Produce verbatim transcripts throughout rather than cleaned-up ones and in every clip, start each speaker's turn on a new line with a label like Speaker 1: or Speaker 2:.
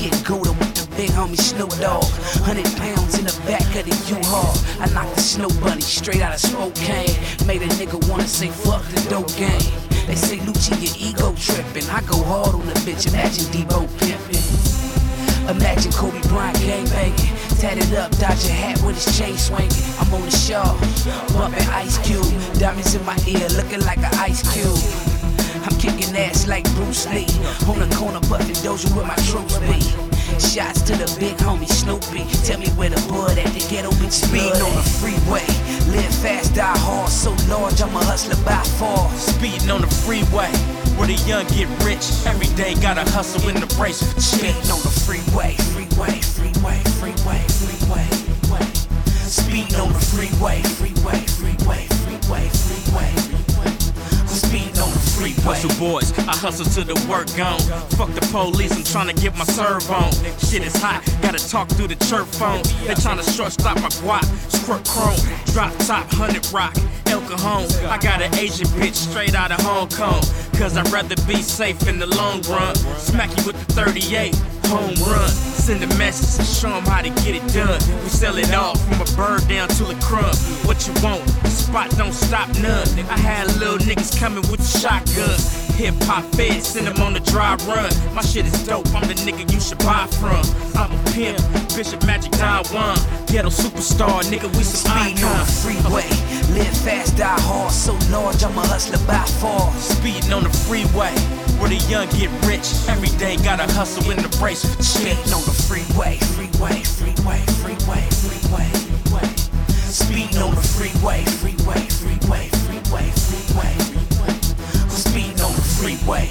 Speaker 1: get gooder with the big homie Snoop Dogg. Hundred pounds in the back of the U-Haul. I knocked the snow bunny straight out of Spokane. Made a nigga wanna say fuck the dope game. They say Lucci, your ego trippin'. I go hard on the bitch, imagine Debo pimpin'. Imagine Kobe Bryant gangbangin'. Tatted up, dodge a hat with his chain swinging. I'm on the show, bumpin' Ice Cube. Diamonds in my ear, looking like an ice cube. I'm kicking ass like Bruce Lee. On the corner, buffin' Doja with my troops be. Shots to the big homie Snoopy. Tell me where the bud at, the ghetto bitch speeding on the freeway. Live fast, die hard, so large, I'm a hustler by far.
Speaker 2: Speeding on the freeway, where the young get rich. Every day gotta hustle in the race for chips.
Speaker 1: Speeding on the freeway, freeway, freeway, freeway, freeway, freeway. Speeding on the freeway, freeway, freeway, freeway, freeway. Speeding on the freeway.
Speaker 2: Hustle boys, I hustle till the work gone. Fuck the police, I'm tryna get my serve on. Shit is hot, gotta talk through the chirp phone. They tryna short stop my guap, squirt chrome, drop top, hundred rock, El Cajon. I got an Asian bitch straight out of Hong Kong. Cause I'd rather be safe in the long run. Smack you with the thirty-eight, home run. Send a message and show them how to get it done. We sell it all from a bird down to a crumb. What you want? The spot don't stop none. I had little niggas coming with the shotgun. Hip hop feds, send them on the dry run. My shit is dope, I'm the nigga you should buy from. I'm a pimp, Bishop Magic Don Juan. Ghetto superstar, nigga, we some
Speaker 1: Speeding on the freeway, live fast, die hard, so large, I'm a hustler by far.
Speaker 2: Speeding on the freeway, where the young get rich. Every day gotta hustle in the race for chips.
Speaker 1: Speeding on the freeway, freeway, freeway, freeway, freeway, freeway. Speeding on the freeway, freeway, freeway, freeway, freeway, freeway. Speeding on the freeway.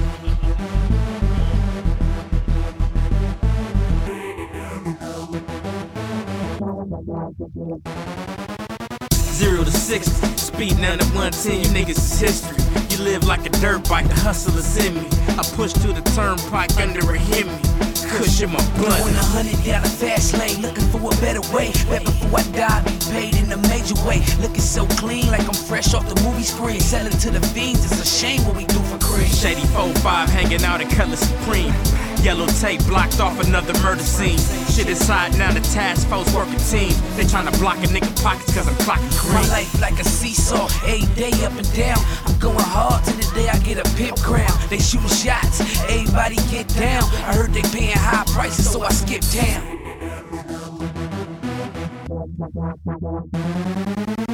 Speaker 2: Zero to sixty, speeding down to one ten, you niggas is history. You live like a dirt bike, the hustle is in me. I push through the turnpike under a Hemi. Kush in my blunt.
Speaker 1: Going a hundred down the fast lane, looking for a better way. Bet before I die, I be paid in a major way. Looking so clean, like I'm fresh off the movie screen. Selling to the fiends, it's a shame what we do for cream.
Speaker 2: Shady four five hanging out in Cutlass Supreme. Yellow tape blocked off another murder scene. Shit is hot, now the task force working team. They tryna block a nigga pockets cause I'm clocking green.
Speaker 1: My life like a seesaw, every day up and down. I'm going hard till the day I get a pimp crown. They shooting shots, everybody get down. I heard they paying high prices, so I skip town.